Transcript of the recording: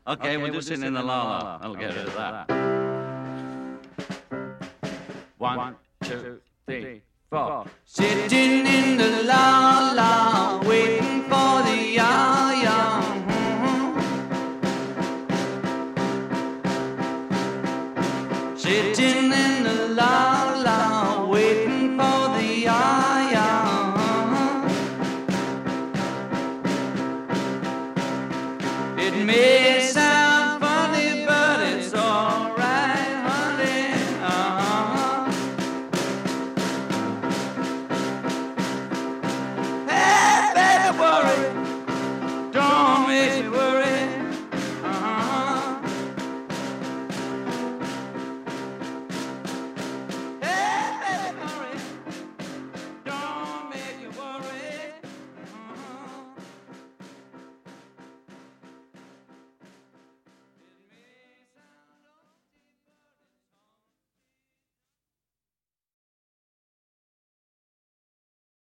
Okay, we'll just sing in the la-la. I'll get rid of that. 1, 2, 3, 4. Sitting in the la-la, waiting for the ya-ya. Sitting in the